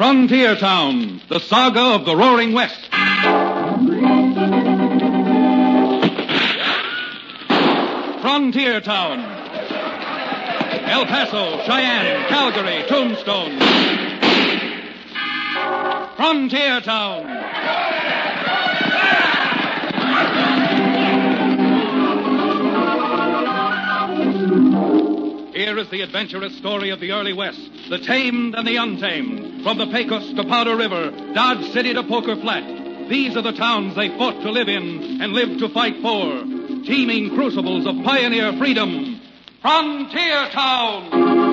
Frontier Town, the saga of the Roaring West. Frontier Town. El Paso, Cheyenne, Calgary, Tombstone. Frontier Town. Here is the adventurous story of the early West, the tamed and the untamed. From the Pecos to Powder River, Dodge City to Poker Flat. These are the towns they fought to live in and lived to fight for. Teeming crucibles of pioneer freedom. Frontier Town!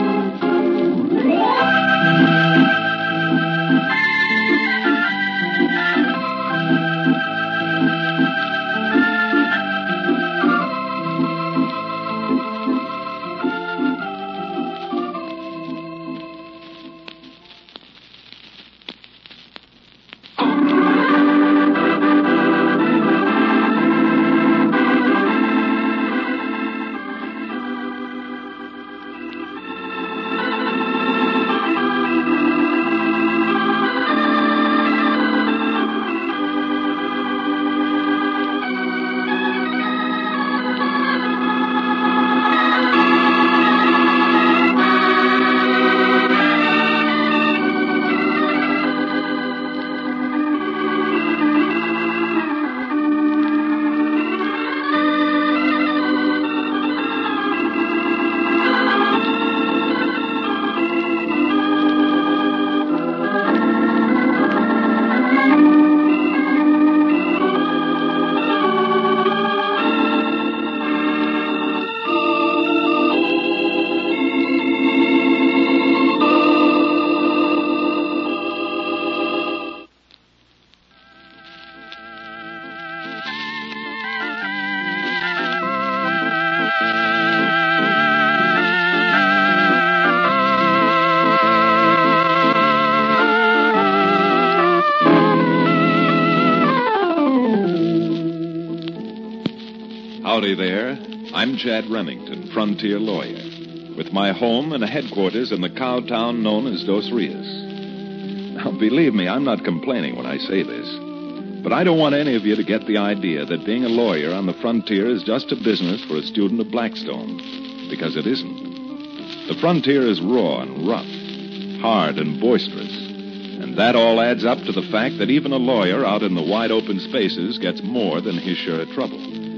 Howdy there. I'm Chad Remington, frontier lawyer, with my home and a headquarters in the cow town known as Dos Rios. Now, believe me, I'm not complaining when I say this, but I don't want any of you to get the idea that being a lawyer on the frontier is just a business for a student of Blackstone, because it isn't. The frontier is raw and rough, hard and boisterous, and that all adds up to the fact that even a lawyer out in the wide open spaces gets more than his share of trouble.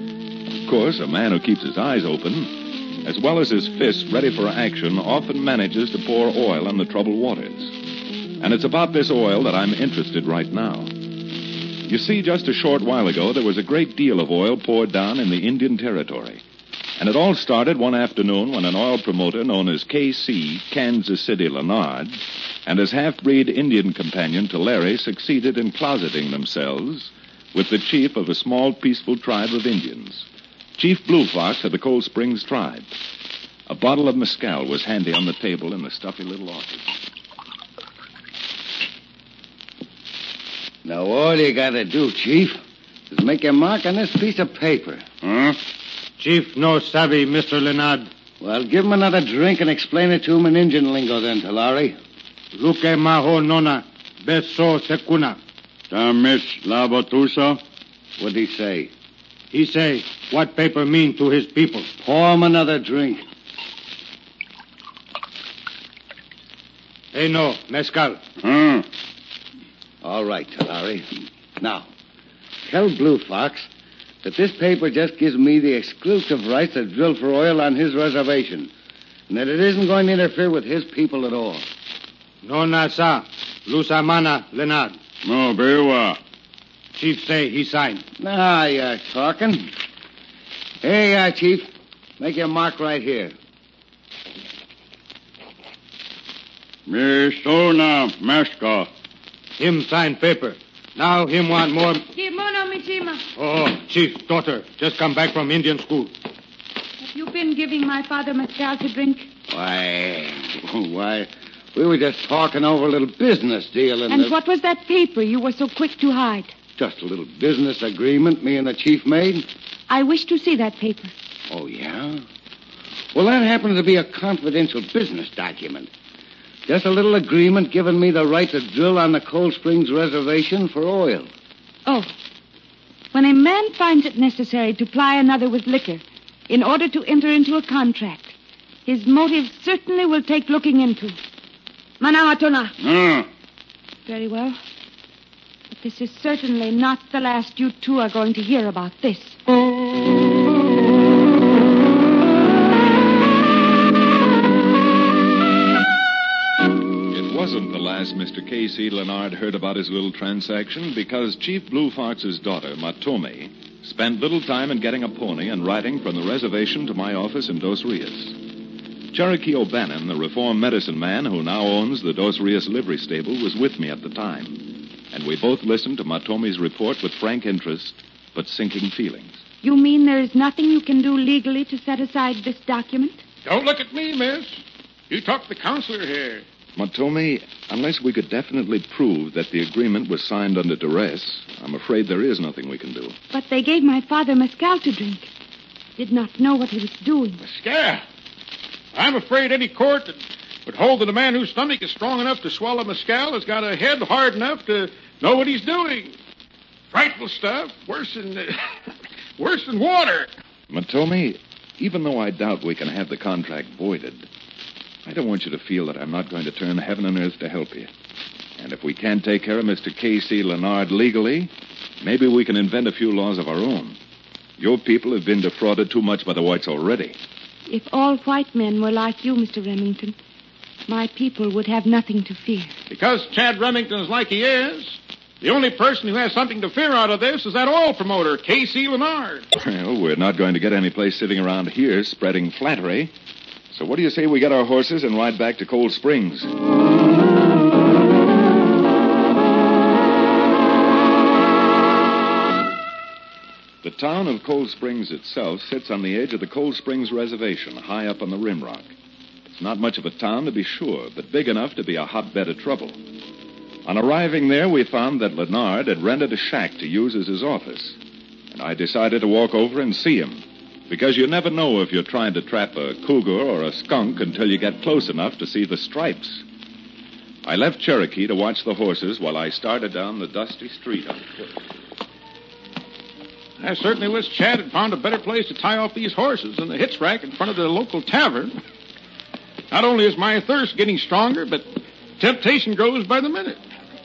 Of course, a man who keeps his eyes open, as well as his fists ready for action, often manages to pour oil on the troubled waters. And it's about this oil that I'm interested right now. You see, just a short while ago, there was a great deal of oil poured down in the Indian Territory. And it all started one afternoon when an oil promoter known as K.C., Kansas City Leonard, and his half-breed Indian companion Tulare succeeded in closeting themselves with the chief of a small, peaceful tribe of Indians, Chief Blue Fox of the Cold Springs tribe. A bottle of mezcal was handy on the table in the stuffy little office. Now, all you gotta do, Chief, is make a mark on this piece of paper. Huh? Chief no savvy, Mr. Leonard. Well, give him another drink and explain it to him in Indian lingo then, Tulare. Luke maho nona, beso secuna. Miss Labotusa? What'd he say? He say, what paper mean to his people? Pour him another drink. Hey, no, mezcal. All right, Tulare. Now, tell Blue Fox that this paper just gives me the exclusive right to drill for oil on his reservation, and that it isn't going to interfere with his people at all. No, na, sa. Lusamana, Leonard. No, Bewa. Chief say he signed. Now you're talking. Hey, Chief, make your mark right here. Me sona mesca. Him sign paper. Now him want more. Kimono Mishima. Oh, Chief, daughter, just come back from Indian school. Have you been giving my father mezcal to drink? Why, we were just talking over a little business deal. And what was that paper you were so quick to hide? Just a little business agreement me and the chief made. I wish to see that paper. Oh, yeah? Well, that happens to be a confidential business document. Just a little agreement giving me the right to drill on the Cold Springs Reservation for oil. Oh. When a man finds it necessary to ply another with liquor in order to enter into a contract, his motive certainly will take looking into. Manawatuna. Very well. But this is certainly not the last you two are going to hear about this. It wasn't the last Mr. K.C. Leonard heard about his little transaction because Chief Blue Fox's daughter, Matome, spent little time in getting a pony and riding from the reservation to my office in Dos Rios. Cherokee O'Bannon, the reformed medicine man who now owns the Dos Rios livery stable, was with me at the time. And we both listened to Matome's report with frank interest, but sinking feelings. You mean there is nothing you can do legally to set aside this document? Don't look at me, miss. You talk to the counselor here. Matome, unless we could definitely prove that the agreement was signed under duress, I'm afraid there is nothing we can do. But they gave my father mescal to drink. Did not know what he was doing. Mescal? I'm afraid any court that would hold that a man whose stomach is strong enough to swallow mescal has got a head hard enough to know what he's doing. Frightful stuff. Worse than water. Matome, even though I doubt we can have the contract voided, I don't want you to feel that I'm not going to turn heaven and earth to help you. And if we can't take care of Mr. K.C. Leonard legally, maybe we can invent a few laws of our own. Your people have been defrauded too much by the whites already. If all white men were like you, Mr. Remington, my people would have nothing to fear. Because Chad Remington is like he is, the only person who has something to fear out of this is that oil promoter, K.C. Leonard. Well, we're not going to get any place sitting around here spreading flattery. So what do you say we get our horses and ride back to Cold Springs? The town of Cold Springs itself sits on the edge of the Cold Springs Reservation, high up on the rim rock. It's not much of a town, to be sure, but big enough to be a hotbed of trouble. On arriving there, we found that Leonard had rented a shack to use as his office. And I decided to walk over and see him, because you never know if you're trying to trap a cougar or a skunk until you get close enough to see the stripes. I left Cherokee to watch the horses while I started down the dusty street on foot. I certainly wish Chad had found a better place to tie off these horses than the hitch rack in front of the local tavern. Not only is my thirst getting stronger, but temptation grows by the minute.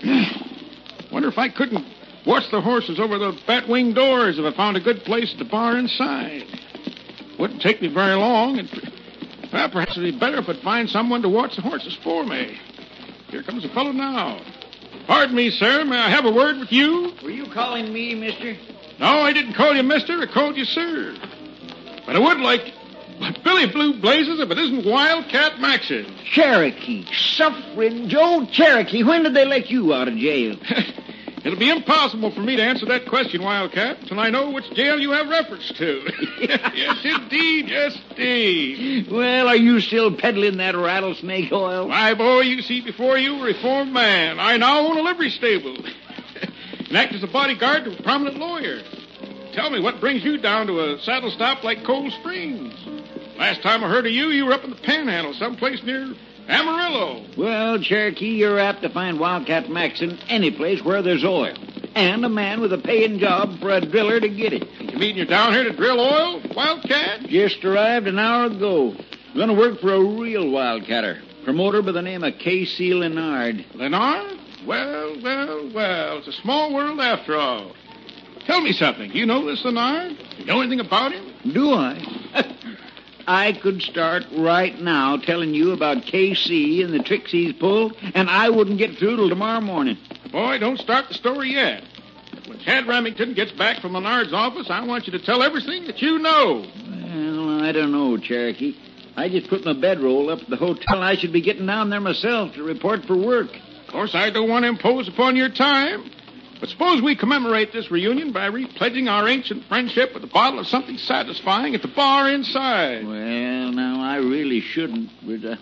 Wonder if I couldn't watch the horses over the bat-wing doors if I found a good place at the bar inside. Wouldn't take me very long, and perhaps it'd be better if I'd find someone to watch the horses for me. Here comes a fellow now. Pardon me, sir. May I have a word with you? Were you calling me, mister? No, I didn't call you mister. I called you sir. But I would like... Billy Blue Blazes if it isn't Wildcat Maxon. Cherokee. Suffering Joe Cherokee. When did they let you out of jail? It'll be impossible for me to answer that question, Wildcat, until I know which jail you have reference to. Yes, indeed. Yes, indeed. Well, are you still peddling that rattlesnake oil? My boy, you see before you a reformed man. I now own a livery stable and act as a bodyguard to a prominent lawyer. Tell me, what brings you down to a saddle stop like Cold Springs? Last time I heard of you were up in the Panhandle, someplace near Amarillo. Well, Cherokee, you're apt to find Wildcat Maxon any place where there's oil. And a man with a paying job for a driller to get it. You mean you're down here to drill oil, Wildcat? Just arrived an hour ago. Gonna work for a real wildcatter. Promoter by the name of K.C. Leonard. Leonard? Well. It's a small world after all. Tell me something. You know this Leonard? You know anything about him? Do I? I could start right now telling you about K.C. and the tricks he's pulled, and I wouldn't get through till tomorrow morning. Boy, don't start the story yet. When Chad Remington gets back from Leonard's office, I want you to tell everything that you know. Well, I don't know, Cherokee. I just put my bedroll up at the hotel, and I should be getting down there myself to report for work. Of course, I don't want to impose upon your time. But suppose we commemorate this reunion by repledging our ancient friendship with a bottle of something satisfying at the bar inside. Well, now, I really shouldn't, but,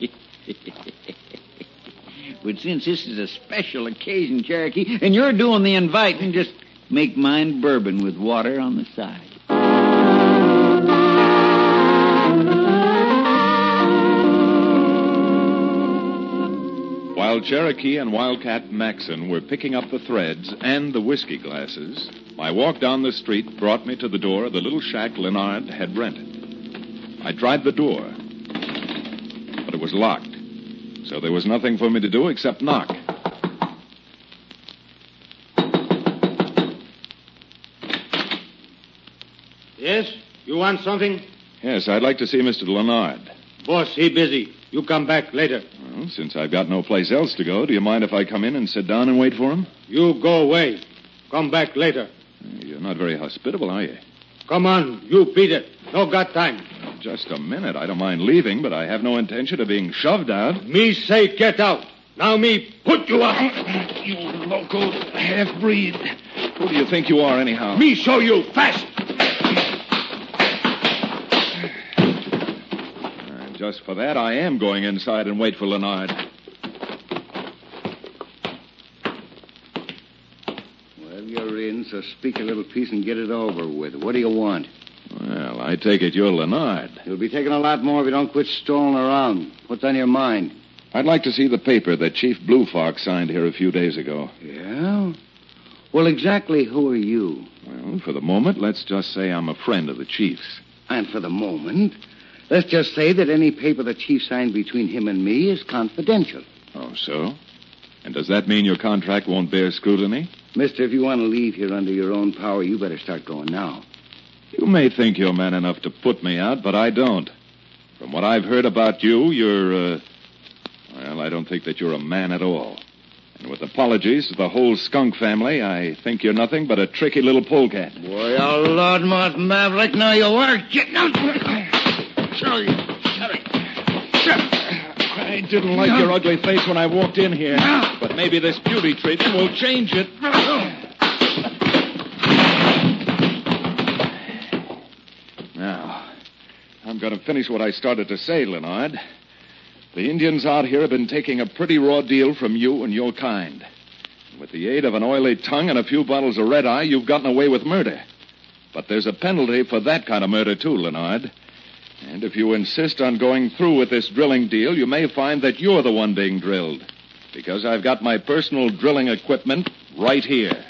but since this is a special occasion, Cherokee, and you're doing the inviting, just make mine bourbon with water on the side. While Cherokee and Wildcat Maxon were picking up the threads and the whiskey glasses, my walk down the street brought me to the door of the little shack Leonard had rented. I tried the door, but it was locked, so there was nothing for me to do except knock. Yes? You want something? Yes, I'd like to see Mr. Leonard. Boss, he busy. You come back later. Well, since I've got no place else to go, do you mind if I come in and sit down and wait for him? You go away. Come back later. You're not very hospitable, are you? Come on. You beat it. No got time. Just a minute. I don't mind leaving, but I have no intention of being shoved out. Me say get out. Now me put you out. You local half-breed. Who do you think you are, anyhow? Me show you. Fast. Just for that, I am going inside and wait for Leonard. Well, you're in, so speak a little piece and get it over with. What do you want? Well, I take it you're Leonard. You'll be taking a lot more if you don't quit strolling around. What's on your mind? I'd like to see the paper that Chief Blue Fox signed here a few days ago. Yeah? Well, exactly who are you? Well, for the moment, let's just say I'm a friend of the Chief's. And for the moment, let's just say that any paper the Chief signed between him and me is confidential. Oh, so? And does that mean your contract won't bear scrutiny? Mister, if you want to leave here under your own power, you better start going now. You may think you're man enough to put me out, but I don't. From what I've heard about you, you're, well, I don't think that you're a man at all. And with apologies to the whole skunk family, I think you're nothing but a tricky little polecat. Boy, you loudmouth maverick, now you are getting out. Sorry. I didn't like your ugly face when I walked in here, but maybe this beauty treatment will change it. Now, I'm going to finish what I started to say, Leonard. The Indians out here have been taking a pretty raw deal from you and your kind. With the aid of an oily tongue and a few bottles of red-eye, you've gotten away with murder. But there's a penalty for that kind of murder, too, Leonard. And if you insist on going through with this drilling deal, you may find that you're the one being drilled. Because I've got my personal drilling equipment right here.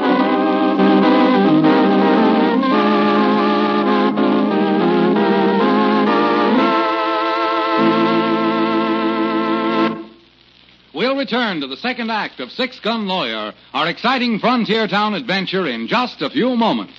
We'll return to the second act of Six Gun Lawyer, our exciting frontier town adventure, in just a few moments.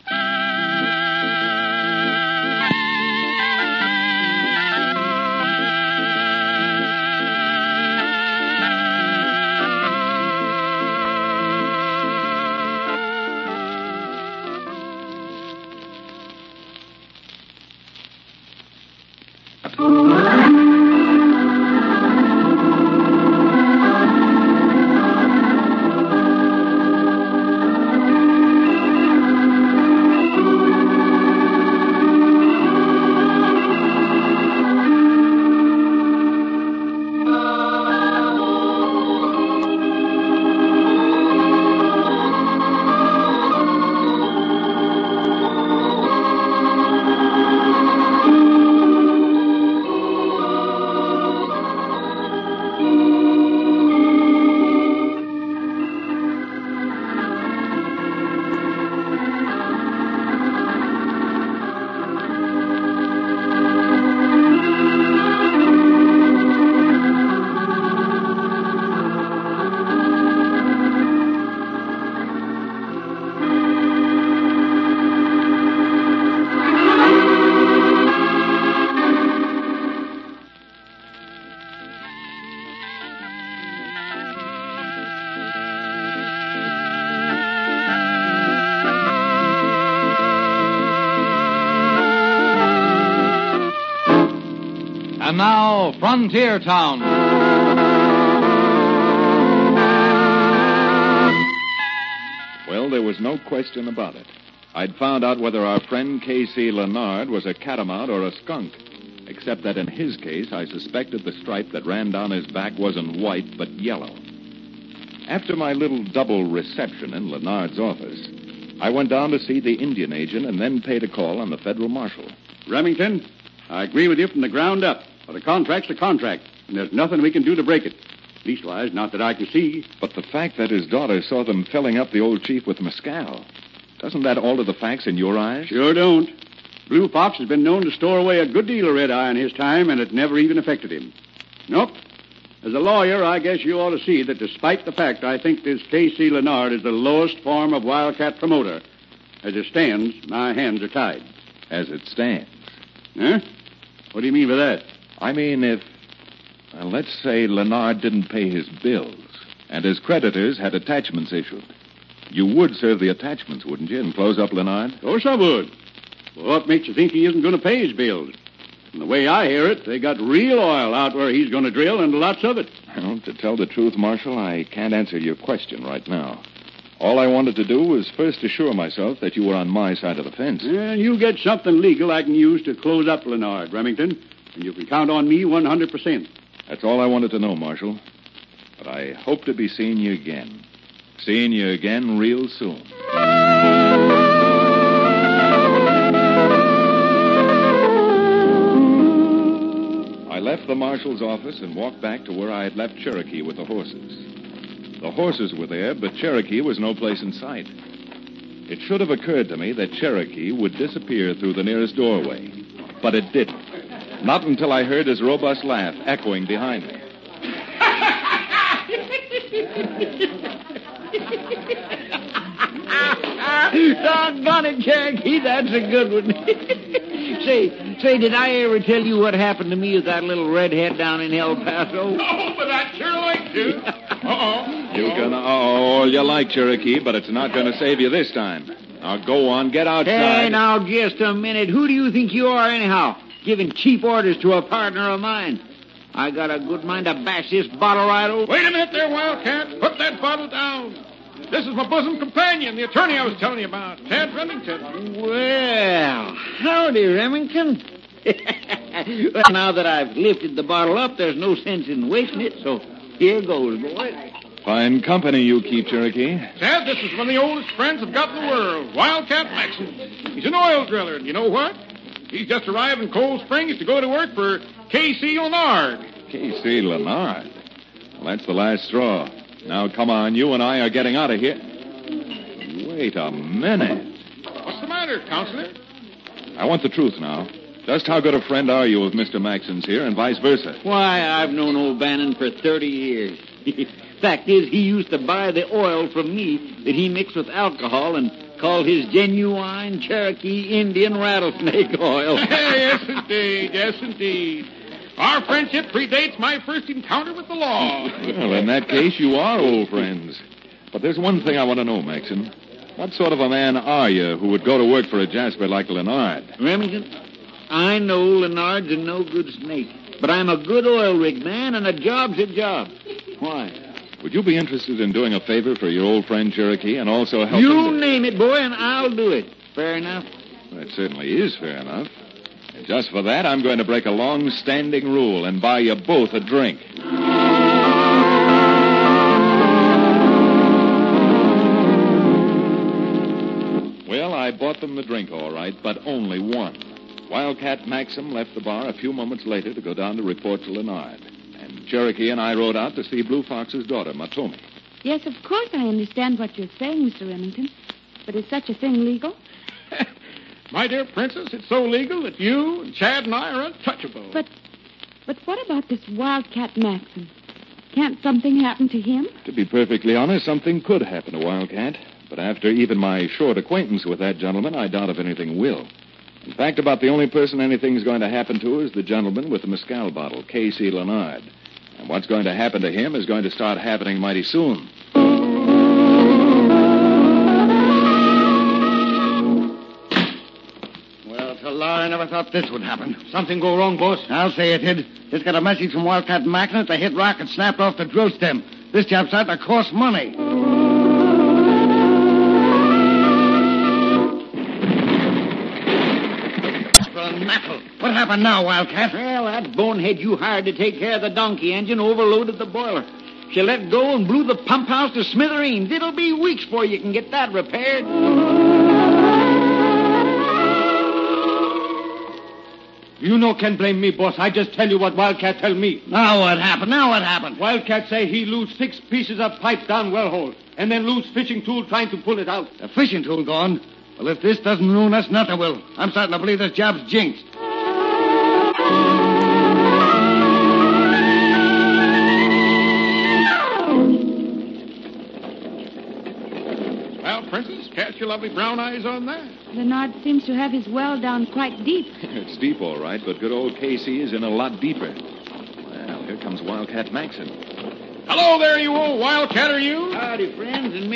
And now, Frontier Town. Well, there was no question about it. I'd found out whether our friend K.C. Leonard was a catamount or a skunk. Except that in his case, I suspected the stripe that ran down his back wasn't white, but yellow. After my little double reception in Leonard's office, I went down to see the Indian agent and then paid a call on the federal marshal. Remington, I agree with you from the ground up. But a contract's a contract, and there's nothing we can do to break it. Leastwise, not that I can see. But the fact that his daughter saw them filling up the old chief with mescal, doesn't that alter the facts in your eyes? Sure don't. Blue Fox has been known to store away a good deal of red-eye in his time, and it never even affected him. Nope. As a lawyer, I guess you ought to see that despite the fact I think this K.C. Leonard is the lowest form of wildcat promoter, as it stands, my hands are tied. As it stands. Huh? What do you mean by that? I mean, if, well, let's say Leonard didn't pay his bills, and his creditors had attachments issued. You would serve the attachments, wouldn't you, and close up Leonard? Of course I would. Well, what makes you think he isn't going to pay his bills? From the way I hear it, they got real oil out where he's going to drill, and lots of it. Well, to tell the truth, Marshal, I can't answer your question right now. All I wanted to do was first assure myself that you were on my side of the fence. And you get something legal I can use to close up Leonard, Remington, and you can count on me 100%. That's all I wanted to know, Marshal. But I hope to be seeing you again. Seeing you again real soon. I left the marshal's office and walked back to where I had left Cherokee with the horses. The horses were there, but Cherokee was no place in sight. It should have occurred to me that Cherokee would disappear through the nearest doorway, but it didn't. Not until I heard his robust laugh echoing behind me. Doggone it, Cherokee, that's a good one. Say, did I ever tell you what happened to me with that little redhead down in El Paso? No, but I'd sure like to. Uh-oh. You can all you like, Cherokee, but it's not going to save you this time. Now go on, get outside. Hey, now, just a minute. Who do you think you are, anyhow? Giving cheap orders to a partner of mine. I got a good mind to bash this bottle right over. Wait a minute there, Wildcat. Put that bottle down. This is my bosom companion, the attorney I was telling you about, Tad Remington. Well, howdy, Remington. Well, now that I've lifted the bottle up, there's no sense in wasting it, so here goes, boy. Fine company you keep, Cherokee. Tad, this is one of the oldest friends I've got in the world, Wildcat Maxson. He's an oil driller, and you know what? He's just arrived in Cold Springs to go to work for K.C. Leonard. K.C. Leonard? Well, that's the last straw. Now, come on, you and I are getting out of here. Wait a minute. What's the matter, Counselor? I want the truth now. Just how good a friend are you of Mr. Maxson's here, and vice versa? Why, I've known old Bannon for 30 years. Fact is, he used to buy the oil from me that he mixed with alcohol and called his genuine Cherokee Indian rattlesnake oil. Yes, indeed. Yes, indeed. Our friendship predates my first encounter with the law. Well, in that case, you are old friends. But there's one thing I want to know, Maxson. What sort of a man are you who would go to work for a Jasper like Leonard? Remington, I know Leonard's a no-good snake, but I'm a good oil rig man, and a job's a job. Why? Would you be interested in doing a favor for your old friend Cherokee and also help You name it, boy, and I'll do it. Fair enough? That certainly is fair enough. And just for that, I'm going to break a long-standing rule and buy you both a drink. Well, I bought them the drink, all right, but only one. Wildcat Maxim left the bar a few moments later to go down to report to Leonard. And Cherokee and I rode out to see Blue Fox's daughter, Matomi. Yes, of course I understand what you're saying, Mr. Remington. But is such a thing legal? My dear Princess, it's so legal that you and Chad and I are untouchable. But what about this Wildcat Maxim? Can't something happen to him? To be perfectly honest, something could happen to Wildcat. But after even my short acquaintance with that gentleman, I doubt if anything will. In fact, about the only person anything's going to happen to is the gentleman with the mescal bottle, K.C. Leonard. And what's going to happen to him is going to start happening mighty soon. Well, Talar, I never thought this would happen. Something go wrong, boss? I'll say it did. Just got a message from Wildcat Macklin that the hit rocket snapped off the drill stem. This job's out to cost money. What happened now, Wildcat? Well, that bonehead you hired to take care of the donkey engine overloaded the boiler. She let go and blew the pump house to smithereens. It'll be weeks before you can get that repaired. You no can blame me, boss. I just tell you what Wildcat tell me. Now what happened? Wildcat say he lose 6 pieces of pipe down well hole, and then lose fishing tool trying to pull it out. The fishing tool gone? Well, if this doesn't ruin us, nothing will. I'm starting to believe this job's jinxed. Well, Princess, cast your lovely brown eyes on that. Leonard seems to have his well down quite deep. It's deep, all right, but good old Casey is in a lot deeper. Well, here comes Wildcat Maxon. Hello there, you old wildcatter, you. Howdy, friends, and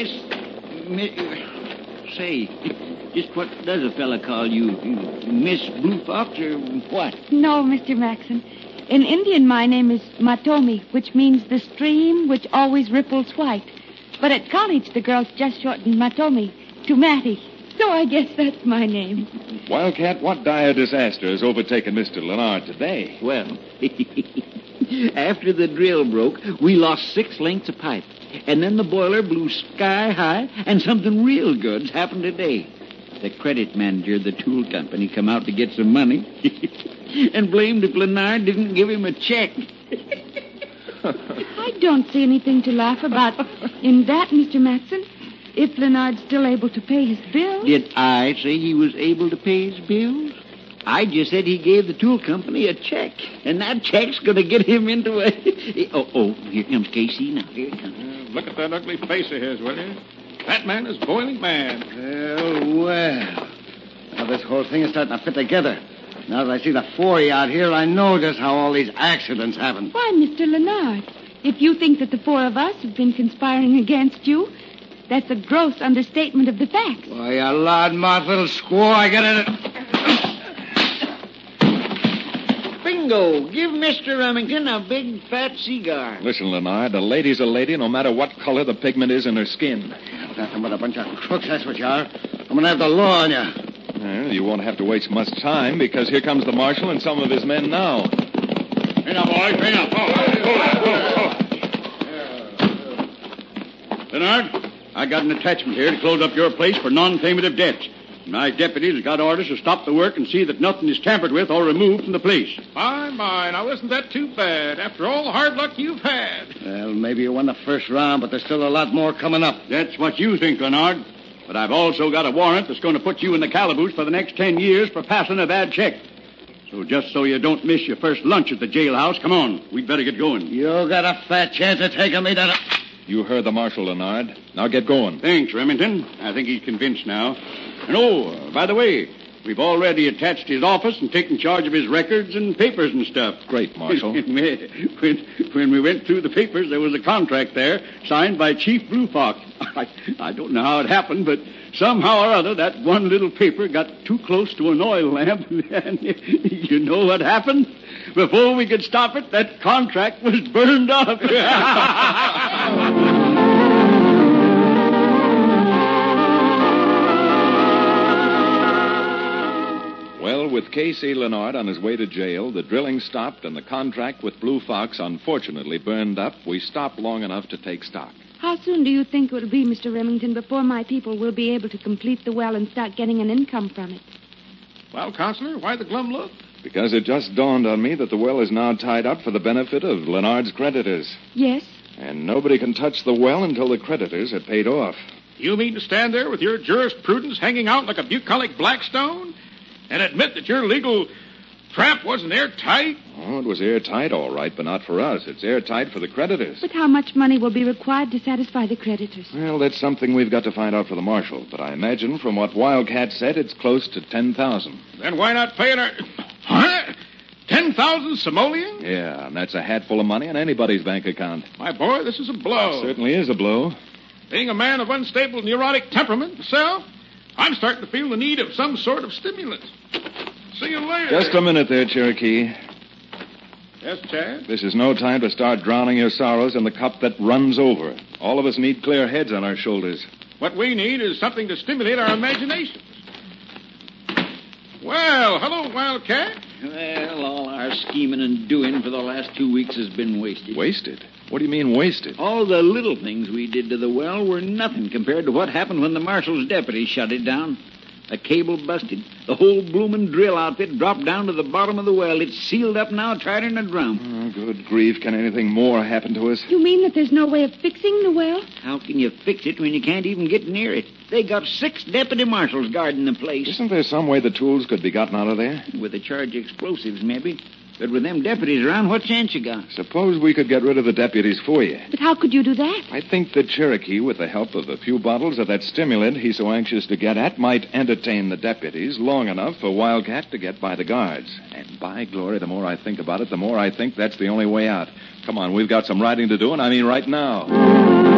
Say, just what does a fella call you? Miss Blue Fox or what? No, Mr. Maxon. In Indian, my name is Matomi, which means the stream which always ripples white. But at college, the girls just shortened Matomi to Mattie. So I guess that's my name. Wildcat, what dire disaster has overtaken Mr. Leonard today? Well, after the drill broke, we lost 6 lengths of pipe. And then the boiler blew sky high, and something real good's happened today. The credit manager of the tool company come out to get some money and blamed if Leonard didn't give him a check. I don't see anything to laugh about in that, Mr. Maxon. If Leonard's still able to pay his bills. Did I say he was able to pay his bills? I just said he gave the tool company a check, and that check's going to get him into a... Oh, here comes Casey now. Here he comes. Look at that ugly face of his, will you? That man is boiling mad. Well. Now this whole thing is starting to fit together. Now that I see the 4 out here, I know just how all these accidents happen. Why, Mr. Leonard, if you think that the 4 of us have been conspiring against you, that's a gross understatement of the facts. Why, you loudmouth little squaw, I get it. Bingo! Give Mr. Remington a big, fat cigar. Listen, Leonard, a lady's a lady no matter what color the pigment is in her skin. Nothing but a bunch of crooks, that's what you are. I'm going to have the law on you. Well, you won't have to waste much time, because here comes the marshal and some of his men now. Bring up, boys, bring up. Leonard, I got an attachment here to close up your place for non-payment of debts. My deputies have got orders to stop the work and see that nothing is tampered with or removed from the place. My, now isn't that too bad, after all the hard luck you've had? Well, maybe you won the first round, but there's still a lot more coming up. That's what you think, Leonard. But I've also got a warrant that's going to put you in the calaboose for the next 10 years for passing a bad check. So just so you don't miss your first lunch at the jailhouse, come on. We'd better get going. You got a fat chance of taking me to... You heard the marshal, Leonard. Now get going. Thanks, Remington. I think he's convinced now. And by the way, we've already attached his office and taken charge of his records and papers and stuff. Great, Marshal. When we went through the papers, there was a contract there signed by Chief Blue Fox. I don't know how it happened, but somehow or other, that one little paper got too close to an oil lamp. And you know what happened? Before we could stop it, that contract was burned up. Well, with Casey Leonard on his way to jail, the drilling stopped, and the contract with Blue Fox unfortunately burned up, we stopped long enough to take stock. How soon do you think it will be, Mr. Remington, before my people will be able to complete the well and start getting an income from it? Well, Counselor, why the glum look? Because it just dawned on me that the well is now tied up for the benefit of Leonard's creditors. Yes? And nobody can touch the well until the creditors are paid off. You mean to stand there with your jurisprudence hanging out like a bucolic Blackstone and admit that your legal trap wasn't airtight? Oh, it was airtight, all right, but not for us. It's airtight for the creditors. But how much money will be required to satisfy the creditors? Well, that's something we've got to find out for the marshal. But I imagine from what Wildcat said, it's close to 10,000. Then why not pay it our... Huh? 10,000 simoleons? Yeah, and that's a hatful of money in anybody's bank account. My boy, this is a blow. It certainly is a blow. Being a man of unstable neurotic temperament myself, I'm starting to feel the need of some sort of stimulant. See you later. Just a minute there, Cherokee. Yes, Chad? This is no time to start drowning your sorrows in the cup that runs over. All of us need clear heads on our shoulders. What we need is something to stimulate our imaginations. Well, hello, Wildcat. Well, all our scheming and doing for the last 2 weeks has been wasted. Wasted? What do you mean wasted? All the little things we did to the well were nothing compared to what happened when the marshal's deputies shut it down. A cable busted. The whole bloomin' drill outfit dropped down to the bottom of the well. It's sealed up now, tighter than a drum. Oh, good grief. Can anything more happen to us? You mean that there's no way of fixing the well? How can you fix it when you can't even get near it? They got 6 deputy marshals guarding the place. Isn't there some way the tools could be gotten out of there? With a charge of explosives, maybe. But with them deputies around, what chance you got? Suppose we could get rid of the deputies for you. But how could you do that? I think that Cherokee, with the help of a few bottles of that stimulant he's so anxious to get at, might entertain the deputies long enough for Wildcat to get by the guards. And by glory, the more I think about it, the more I think that's the only way out. Come on, we've got some writing to do, and I mean right now.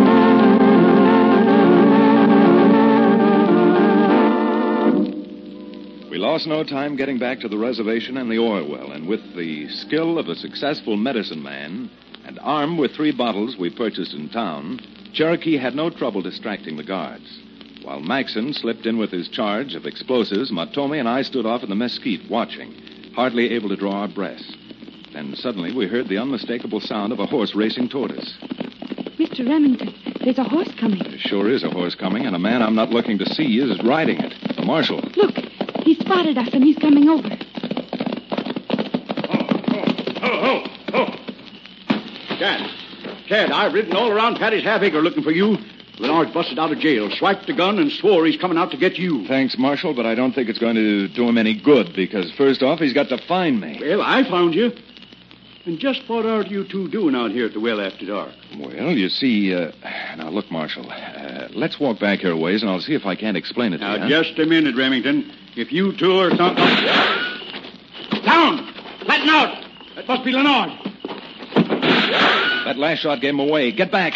We lost no time getting back to the reservation and the oil well, and with the skill of a successful medicine man and armed with 3 bottles we purchased in town, Cherokee had no trouble distracting the guards. While Maxon slipped in with his charge of explosives, Matomi and I stood off in the mesquite watching, hardly able to draw our breaths. Then suddenly we heard the unmistakable sound of a horse racing toward us. Mr. Remington, there's a horse coming. There sure is a horse coming, and a man I'm not looking to see is riding it. The marshal. Look, he spotted us and he's coming over. Chad, I've ridden all around Patty's half-acre looking for you. Lenard's busted out of jail, swiped the gun, and swore he's coming out to get you. Thanks, Marshal, but I don't think it's going to do him any good, because first off, he's got to find me. Well, I found you. And just what are you two doing out here at the well after dark? Well, you see, now look, Marshal, let's walk back here a ways, and I'll see if I can't explain it to you. Now, just a minute, Remington. If you two are something... Down! Flatten out! That must be Lenard. That last shot gave him away. Get back.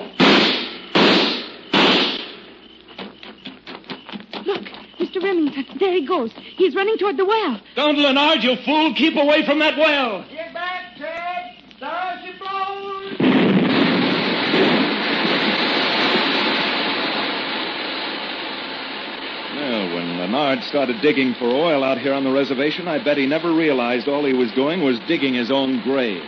Look, Mr. Remington, there he goes. He's running toward the well. Don't, Lenard, you fool. Keep away from that well. Get back, Chad! Stars you blows! Well, when Lenard started digging for oil out here on the reservation, I bet he never realized all he was doing was digging his own grave.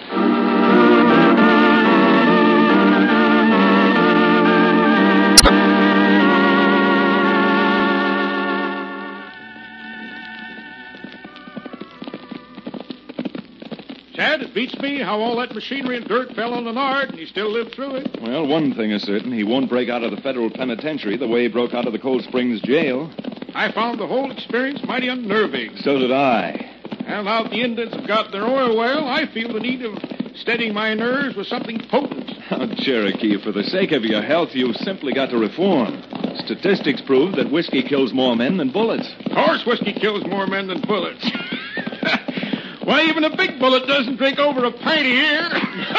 Chad, it beats me how all that machinery and dirt fell on Lenard, and he still lived through it. Well, one thing is certain. He won't break out of the federal penitentiary the way he broke out of the Cold Springs jail. I found the whole experience mighty unnerving. So did I. And now that the Indians have got their oil well, I feel the need of steadying my nerves with something potent. Oh, Cherokee, for the sake of your health, you've simply got to reform. Statistics prove that whiskey kills more men than bullets. Of course whiskey kills more men than bullets. Why, even a big bullet doesn't drink over a pint a year.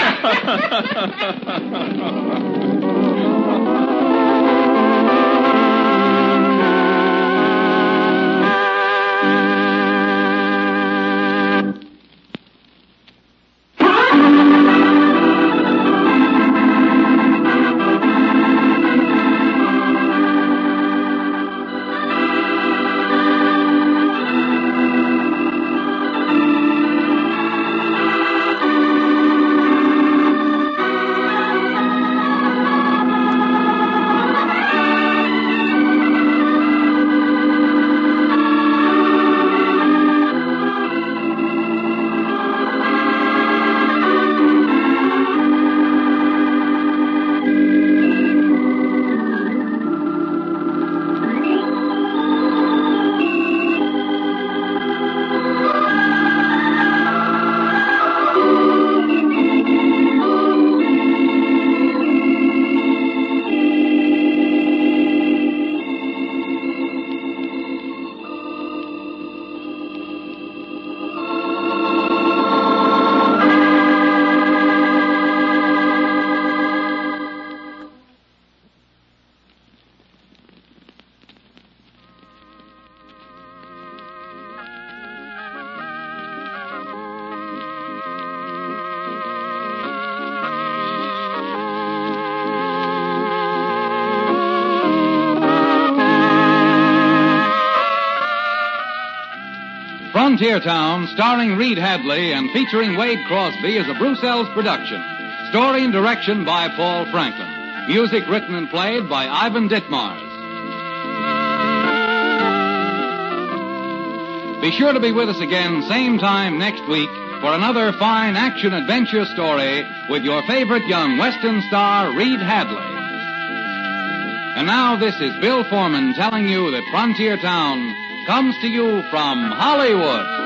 Frontier Town, starring Reed Hadley and featuring Wade Crosby, is a Bruce Ells production. Story and direction by Paul Franklin. Music written and played by Ivan Ditmars. Be sure to be with us again same time next week for another fine action-adventure story with your favorite young Western star, Reed Hadley. And now this is Bill Foreman telling you that Frontier Town comes to you from Hollywood.